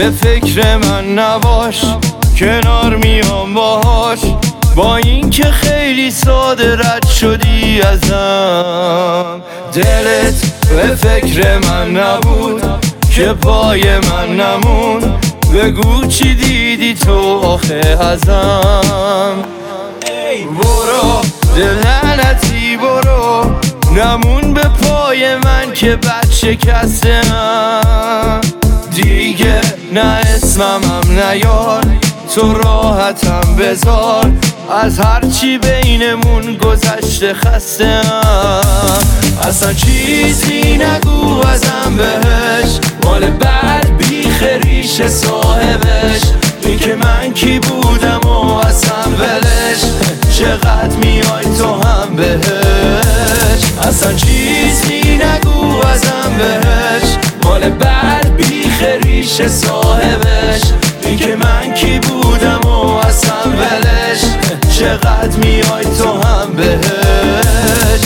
به فکر من نباش، کنار میام باهاش، با این که خیلی ساده رد شدی ازم. دلت به فکر من نبود که پای من نمون، بگو چی دیدی تو آخه ازم. برو دلنتی برو، نمون به پای من که بد شکستم. دیگه نه اسمم نیار، تو راحتم بذار، از هرچی بینمون گذشته خستم. اصلا چیزی نگو ازم بهش، مال بعد بیخ ریش صاحبش. این که من کی بودم و اصلا ولش، چقدر میای تو هم بهش. اصلا چیزی نگو ازم بهش، مال بعد بیخ ریش صاحبش. این که من کی بودم و اصلا ولش، چقدر میای تو هم بهش.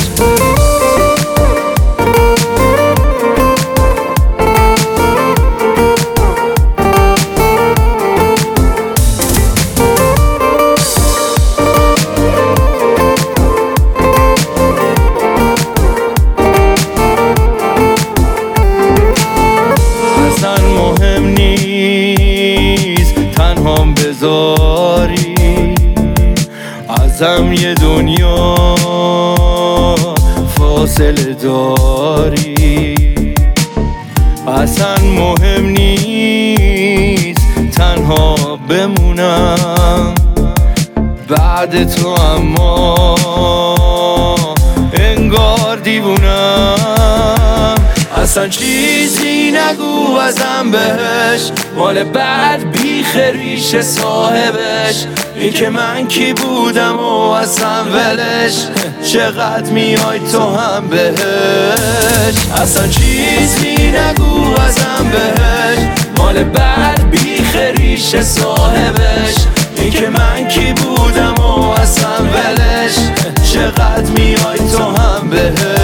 بذاری ازم یه دنیا فاصله داری، اصلا مهم نیست تنها بمونم بعد تو، اما انگار دیوونم. اصلا چیزی نگو ازم بهش، مال بعد بیخ ریش صاحبش. این که من کی بودم و اصلا ولش، چقدر میای تو هم بهش. اصلا چیزی نگو ازم بهش، مال بعد بیخ ریش صاحبش. این که من کی بودم و اصلا ولش، چقدر میای تو هم بهش.